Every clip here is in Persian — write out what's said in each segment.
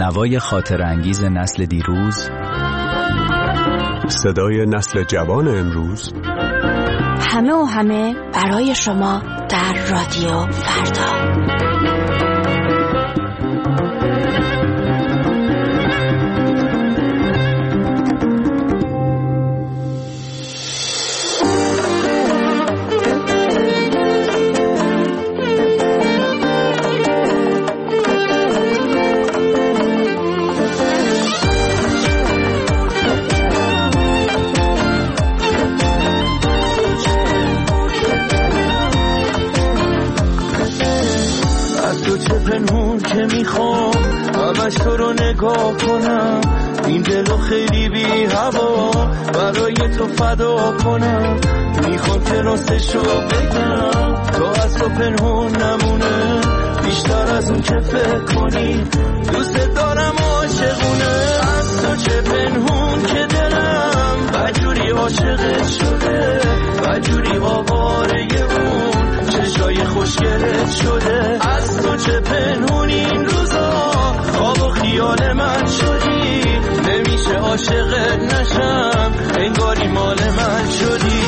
نوای خاطر انگیز نسل دیروز، صدای نسل جوان امروز، همه و همه برای شما در رادیو فردا. پنهون که میخوام همش تو رو نگاه کنم، این دلو خیلی بی هوا برای تو فدا کنم، میخوام که راستشو بگم تو از تو پنهون نمونه، بیشتر از اون که فکر کنی دوست دارم عاشقونه. از تو چه پنهون که دلم بجوری عاشقت شده، بجوری آواره اون چشای خوشگلت شده. از تو چه پنهون این روزا خواب و خیال من شدی، نمیشه عاشقت نشم انگاری مال من شدی.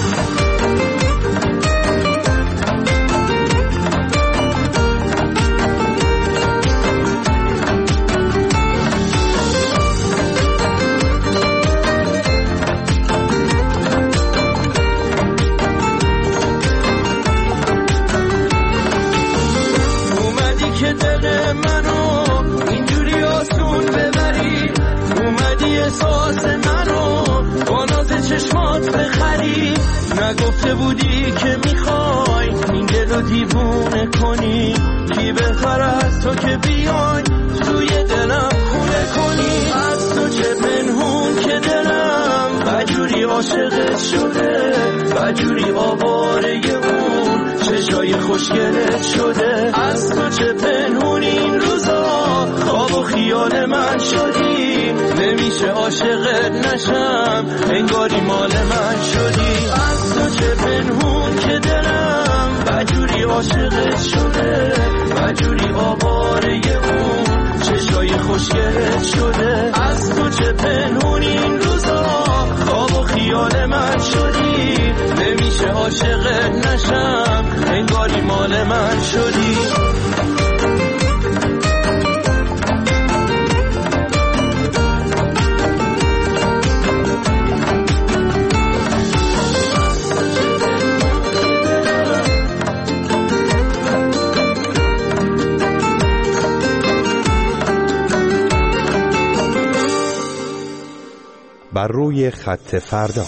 احساس منو با ناز چشمات بخری، نگفته بودی که میخوای این دلو دیوونه کنی، کی بهتر از تو که بیای توی دلم خونه کنی. از تو چه پنهون که دلم بجوری عاشقت شده، بجوری آواره اون چشای خوشگلت شده. از تو چه پنهون این روزا خواب و خیال من شدی، نمیشه عاشقت نشم انگاری مال من شدی. از تو چه پنهون که دلم بجوری عاشقت شده، بجوری آواره اون چشای خوشگلت شده. از تو چه پنهون این روزا خواب و خیال من شدی، نمیشه عاشقت نشم انگاری مال من شدی. بر روی خط فردا.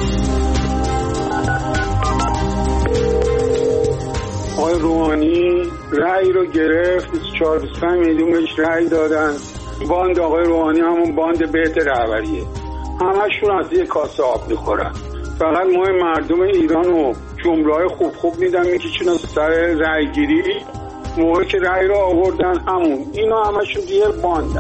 آقای روحانی رأی رو گرفت، 4 میلیون بهش رأی دادن. باند آقای روحانی همون باند بیت رهبریه، همشون از یه کاسه آب میخورن. فقط ما مردم ایران رو جمله‌های خوب میدن میکشن از سر رأی گیری، موقعی که رأی رو آوردن همون اینا همشون دیگه باندن.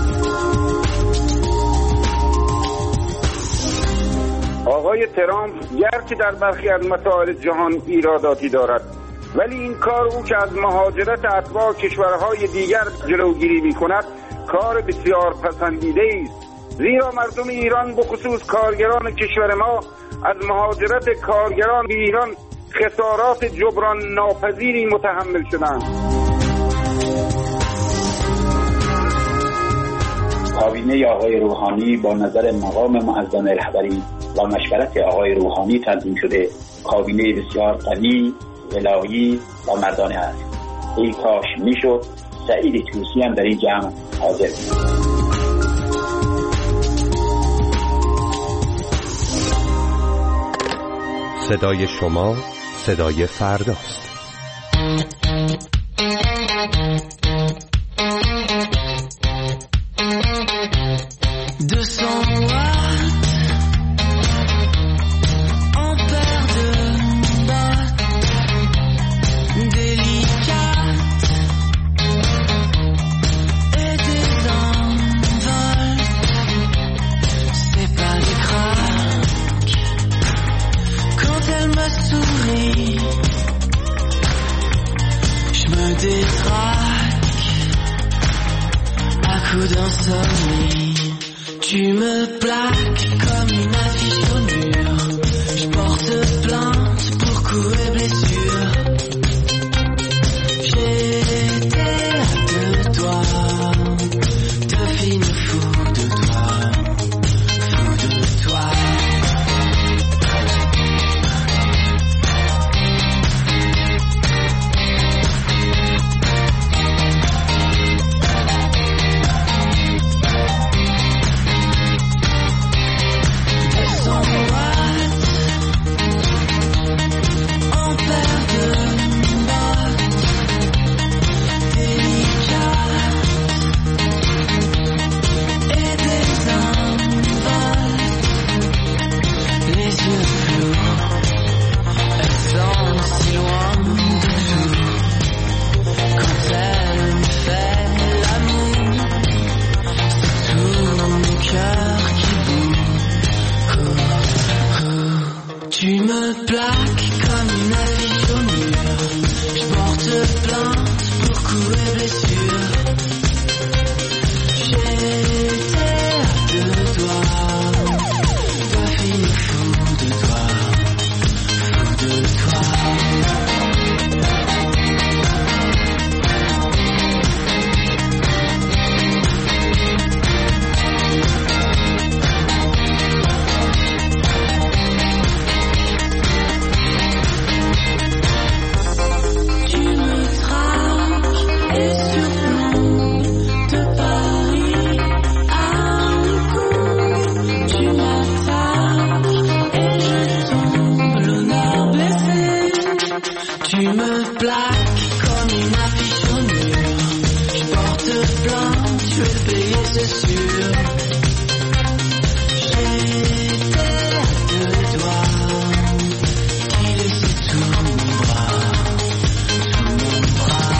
آقای ترامپ گرچه در برخی از مسائل جهان ایراداتی دارد، ولی این کار او که از مهاجرت اتباع کشورهای دیگر جلوگیری می‌کند کار بسیار پسندیده است، زیرا مردم ایران بخصوص کارگران کشور ما از مهاجرت کارگران به ایران خسارات جبران ناپذیری متحمل شدند. کابینه آقای روحانی با نظر مقام معظم رهبری و مشورت آقای روحانی تنظیم شده کابینه بسیار قوی، ولایی و مردانه است. ای کاش میشد سعید طوسی هم در این جمع حاضر بود. صدای شما صدای فرداست. coup d'insomnie. Tu me plaques comme une affiche au mur. Je porte plainte pour coups et blessures. J'étais de toi, devine fou de toi, fou de toi. Tu me plaques comme une affiche au mur. Je porte plainte pour coups et blessures. J'étais de toi, devine fou de toi, fou de toi. Tu me plaques comme une affiche au mur. Je porte plainte, je vais payer, c'est sûr. J'étais de toi, qui laissait tout mon bras, tout mon bras.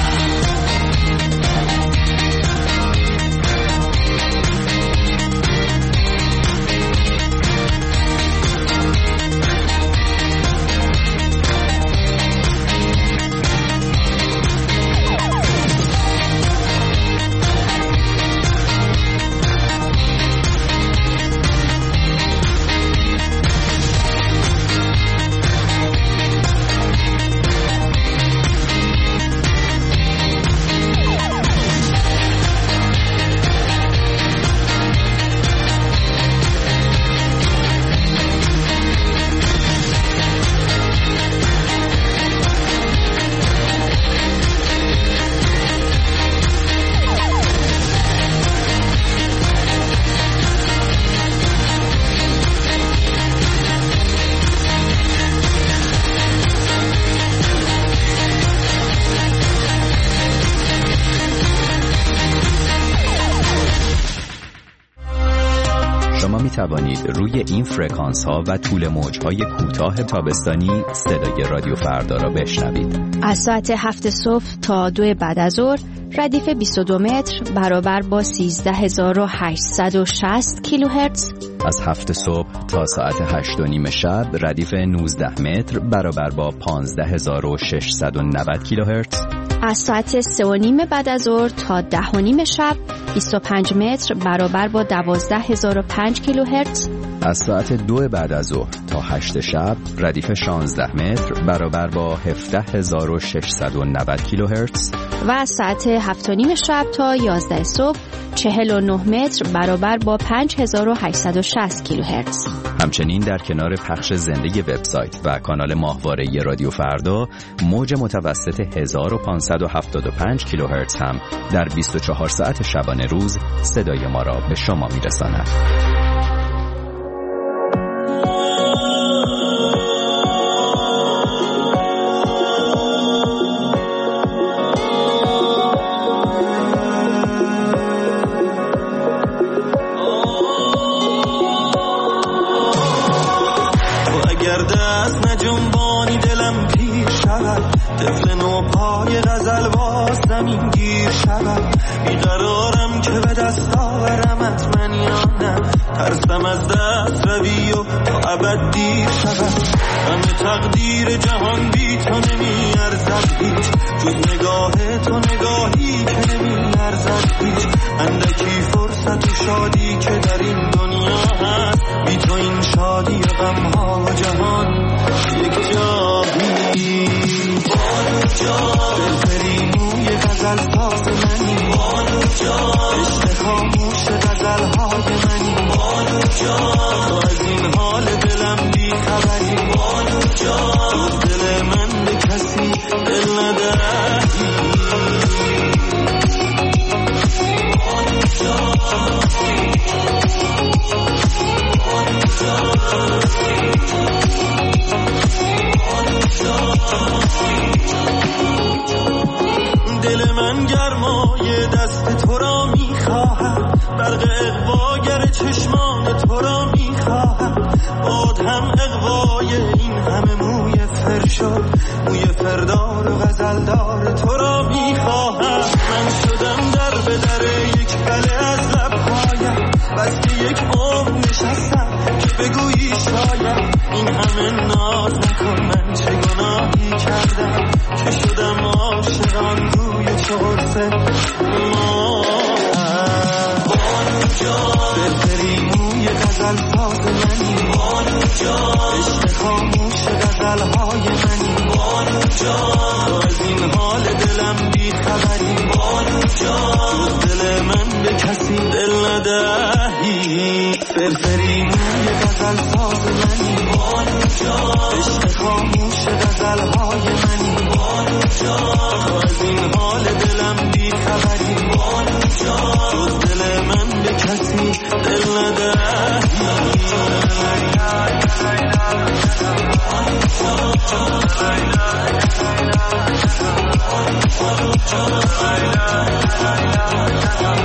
شما می توانید روی این فرکانس ها و طول موج های کوتاه تابستانی صدای رادیو فردا را بشنوید. از ساعت 7 صبح تا 2 بعد از ظهر ردیف 22 متر برابر با 13860 کیلوهرتز. از 7 صبح تا ساعت 8:30 شب ردیف 19 متر برابر با 15690 کیلوهرتز. از ساعت 3:30 بعد از ظهر تا 10:30 شب 25 متر برابر با 12005 کیلوهرتز. از ساعت 2 بعد از ظهر تا 8 شب ردیف 16 متر برابر با 17690 کیلوهرتز. و از ساعت 7:30 شب تا 11 صبح 49 متر برابر با 5860 کیلوهرتز. همچنین در کنار پخش زنده وبسایت و کانال ماهواره رادیو فردا موج متوسط 1575 کیلوهرتز هم در 24 ساعت شبانه روز صدای ما را به شما میرساند. طفل نوپای غزل باز زمین گیر شود، بیقرارم که به دست آورمت من یا نه، ترسم از دست روی و تا ابد دیر شود. همه تقدیر جهان بی تو نمی ارزد هیچ، جز نگاه تو نگاهی که نمی ارزد هیچ. اندکی فرصت و شادی که در این دنیا هست، بی تو این شادی و غمها و جهان یک جایی. بانو جان فرفری موی غزل ساز منی، بانو جان عشق خاموش غزلهای منی، بانو جان تو از این حال دلم بی خبری، بانو جان تو دل من به کسی دل ندهی. بانو جان بانو جان دل من گرمای دست تو را میخواهد، برق اغواگر چشمان تو را میخواهد، باد هم اغوای این همه موی فر شد، موی فردار و غزلدار تو را میخواهد. من شدم در به در یک بله از لبهایم، بس که یک عمر نشستم که بگویی شاید این همه ناز نکن، من چه گناهی کردم که شدم عاشقان روی چهرس ماه. بانو جان فرفری موی غزل ساز منی، بانو جان عشق خاموش غزلهای منی، بانو جان تو از این حال دلم بی خبری، بانو جان تو دل من به کسی دل ندهی. فرفری موی غزل ساز منی، بانو جان عشق خاموش غزلهای منی، بانو جان تو از این حال دلم بی خبری، بانو جان تو دل من به کسی دل ندهی. بانو جان